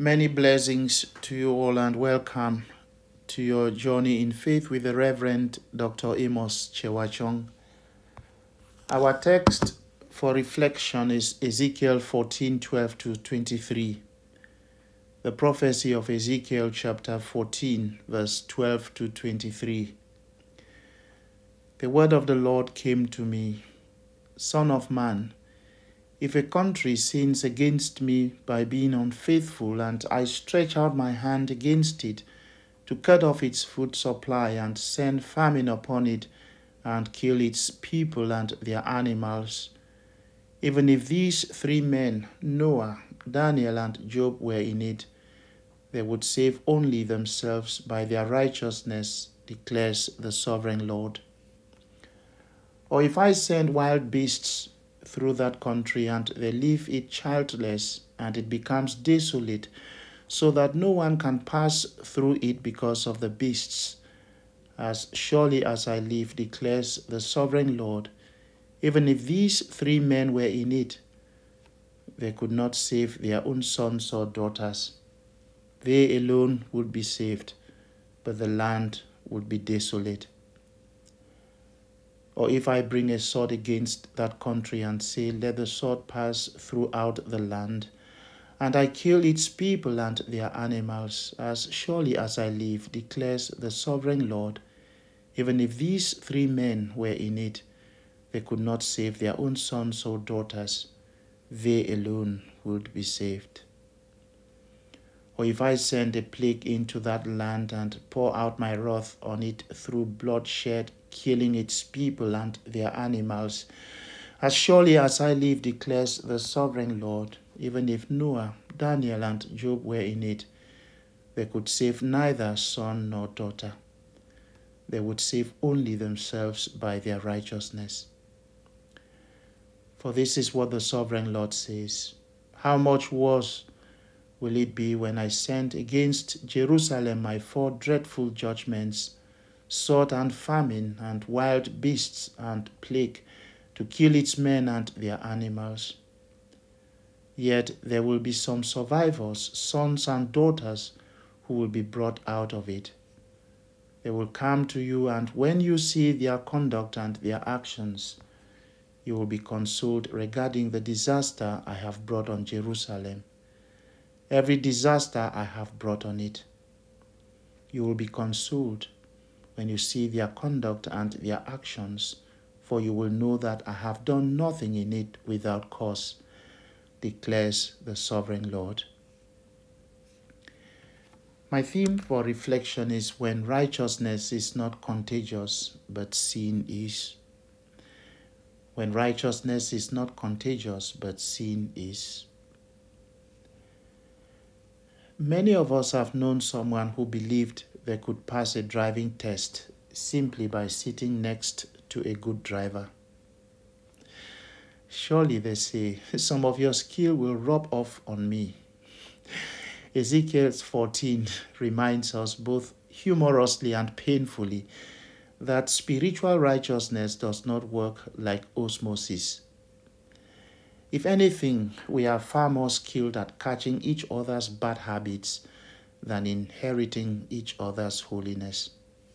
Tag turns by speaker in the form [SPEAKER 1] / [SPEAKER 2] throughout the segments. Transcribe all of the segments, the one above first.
[SPEAKER 1] Many blessings to you all and welcome to your journey in faith with the Reverend Dr. Amos Chewachong. Our text for reflection is Ezekiel 14:12 to 23. The prophecy of Ezekiel chapter 14, verse 12 to 23. The word of the Lord came to me, Son of man, if a country sins against me by being unfaithful, and I stretch out my hand against it to cut off its food supply and send famine upon it and kill its people and their animals, even if these three men, Noah, Daniel, and Job, were in it, they would save only themselves by their righteousness, declares the sovereign Lord. Or if I send wild beasts through that country, and they leave it childless, and it becomes desolate, so that no one can pass through it because of the beasts, as surely as I live, declares the sovereign Lord, even if these three men were in it, they could not save their own sons or daughters. They alone would be saved, but the land would be desolate. Or if I bring a sword against that country and say, let the sword pass throughout the land, and I kill its people and their animals, as surely as I live, declares the sovereign Lord, even if these three men were in it, they could not save their own sons or daughters. They alone would be saved. Or if I send a plague into that land and pour out my wrath on it through bloodshed, killing its people and their animals, as surely as I live, declares the sovereign Lord, even if Noah, Daniel, and Job were in it, they could save neither son nor daughter. They would save only themselves by their righteousness. For this is what the sovereign Lord says: how much worse will it be when I send against Jerusalem my four dreadful judgments, sword and famine and wild beasts and plague, to kill its men and their animals. Yet there will be some survivors, sons and daughters, who will be brought out of it. They will come to you, and when you see their conduct and their actions, you will be consoled regarding the disaster I have brought on Jerusalem. Every disaster I have brought on it. You will be consoled when you see their conduct and their actions, for you will know that I have done nothing in it without cause, declares the sovereign Lord. My theme for reflection is when righteousness is not contagious, but sin is. When righteousness is not contagious, but sin is. Many of us have known someone who believed they could pass a driving test simply by sitting next to a good driver. Surely, they say, some of your skill will rub off on me. Ezekiel 14 reminds us both humorously and painfully that spiritual righteousness does not work like osmosis. If anything, we are far more skilled at catching each other's bad habits than inheriting each other's holiness.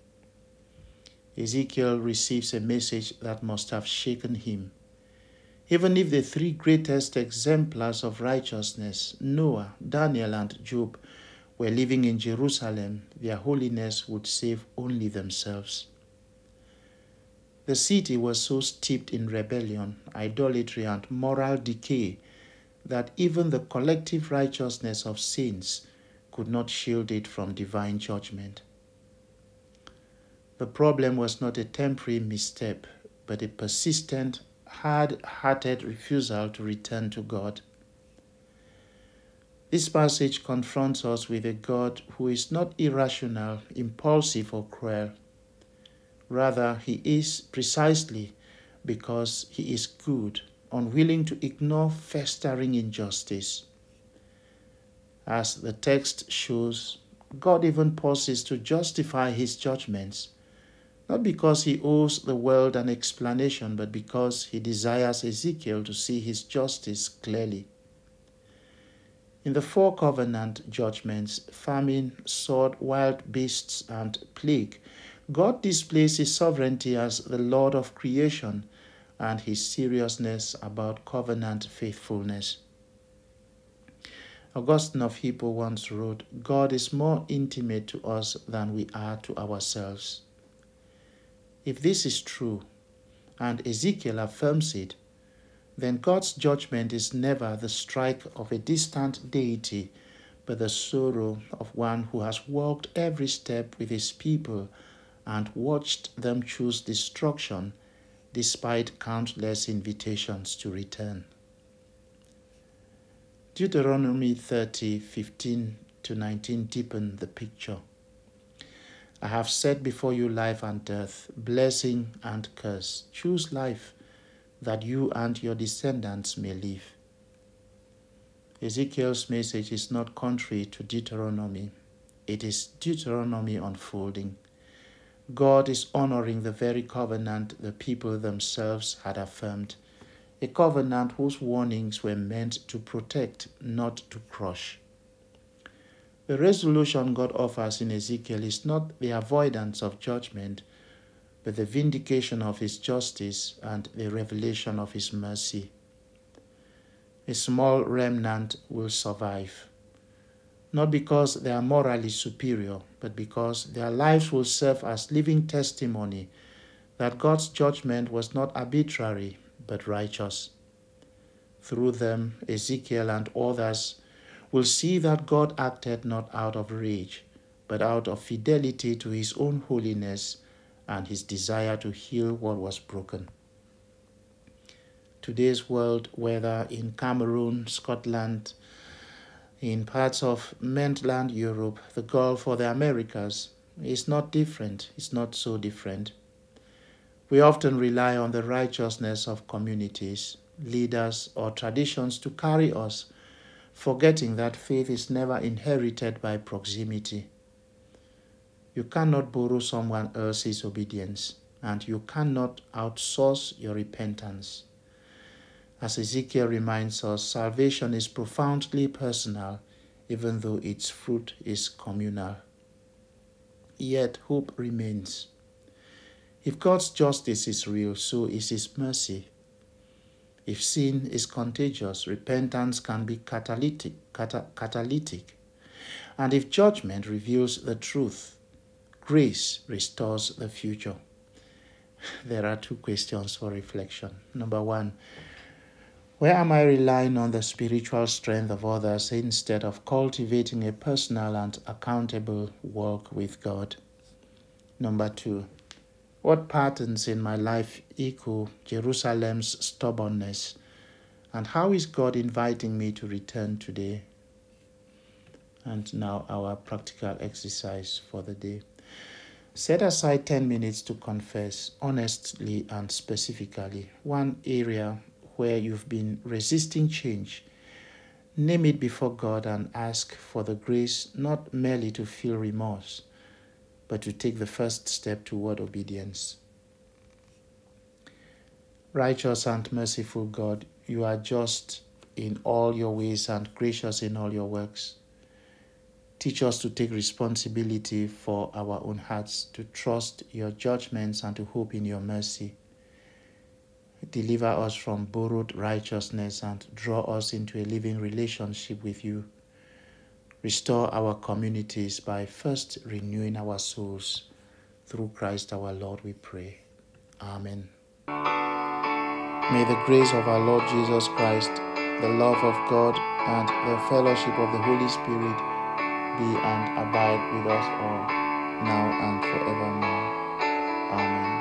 [SPEAKER 1] Ezekiel receives a message that must have shaken him. Even if the three greatest exemplars of righteousness, Noah, Daniel, and Job, were living in Jerusalem, their holiness would save only themselves. The city was so steeped in rebellion, idolatry, and moral decay that even the collective righteousness of saints could not shield it from divine judgment. The problem was not a temporary misstep, but a persistent, hard-hearted refusal to return to God. This passage confronts us with a God who is not irrational, impulsive, or cruel. Rather, he is precisely because he is good, unwilling to ignore festering injustice. As the text shows, God even pauses to justify his judgments, not because he owes the world an explanation, but because he desires Ezekiel to see his justice clearly. In the four covenant judgments, famine, sword, wild beasts, and plague, God displays his sovereignty as the Lord of creation and his seriousness about covenant faithfulness. Augustine of Hippo once wrote, God is more intimate to us than we are to ourselves. If this is true, and Ezekiel affirms it, then God's judgment is never the strike of a distant deity, but the sorrow of one who has walked every step with his people and watched them choose destruction despite countless invitations to return. Deuteronomy 30:15-19 deepen the picture. I have set before you life and death, blessing and curse. Choose life, that you and your descendants may live. Ezekiel's message is not contrary to Deuteronomy. It is Deuteronomy unfolding. God is honoring the very covenant the people themselves had affirmed, a covenant whose warnings were meant to protect, not to crush. The resolution God offers in Ezekiel is not the avoidance of judgment, but the vindication of his justice and the revelation of his mercy. A small remnant will survive, not because they are morally superior, but because their lives will serve as living testimony that God's judgment was not arbitrary, but righteous. Through them, Ezekiel and others will see that God acted not out of rage, but out of fidelity to his own holiness and his desire to heal what was broken. Today's world, whether in Cameroon, Scotland, in parts of mainland Europe, the Gulf, or the Americas, is not different. It's not so different. We often rely on the righteousness of communities, leaders, or traditions to carry us, forgetting that faith is never inherited by proximity. You cannot borrow someone else's obedience, and you cannot outsource your repentance. As Ezekiel reminds us, salvation is profoundly personal, even though its fruit is communal. Yet hope remains. If God's justice is real, so is his mercy. If sin is contagious, repentance can be catalytic. And if judgment reveals the truth, grace restores the future. There are two questions for reflection. Number one, where am I relying on the spiritual strength of others instead of cultivating a personal and accountable walk with God? Number two, what patterns in my life echo Jerusalem's stubbornness, and how is God inviting me to return today? And now our practical exercise for the day. Set aside 10 minutes to confess honestly and specifically one area where you've been resisting change. Name it before God and ask for the grace not merely to feel remorse, but to take the first step toward obedience. Righteous and merciful God, you are just in all your ways and gracious in all your works. Teach us to take responsibility for our own hearts, to trust your judgments and to hope in your mercy. Deliver us from borrowed righteousness and draw us into a living relationship with you. Restore our communities by first renewing our souls. Through Christ our Lord we pray. Amen. May the grace of our Lord Jesus Christ, the love of God, and the fellowship of the Holy Spirit be and abide with us all, now and forevermore. Amen.